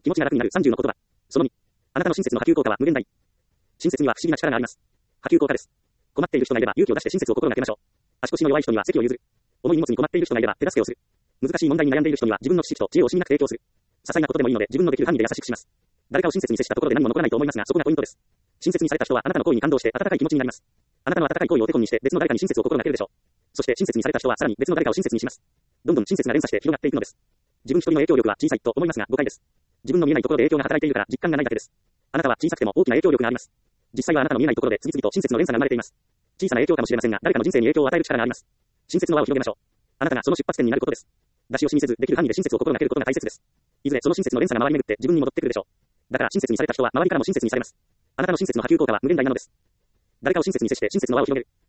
気持ちが楽になる30の言葉。その2。あなたの親切の波及効果は無限大。親切には不思議な力があります。波及効果です。困っている人がいれば勇気を出して親切を心がけましょう。足腰の弱い人には席を譲る。重い荷物に困っている人がいれば手助けをする。難しい問題に悩んでいる人には自分の知識と知恵を惜しみなく提供する。些細なことでもいいので自分のできる範囲で優しくします。誰かを親切に接したところで何も残らないと思いますが、そこがポイントです。親切にされた人はあなたの行為に感動して温かい気持ちになります。あなたの温かい行為を手本にして別の誰かに親切を心がけるでしょう。そして親切にされた人はさらに別の誰かを親切にします。どんどん親切が連鎖して広がっていくのです。自分一人の影響力は小さいと思いますが誤解です。自分の見えないところで影響が働いているから実感がないだけです。あなたは小さくても大きな影響力があります。実際はあなたの見えないところで次々と親切の連鎖が生まれています。小さな影響かもしれませんが、誰かの人生に影響を与える力があります。親切の輪を広げましょう。あなたがその出発点になることです。出し惜しみせず、できる範囲で親切を心がけることが大切です。いずれその親切の連鎖が回り巡って自分に戻ってくるでしょう。だから親切にされた人は周りからも親切にされます。あなたの親切の波及効果は無限大なのです。誰かを親切に接して親切の輪を広げる。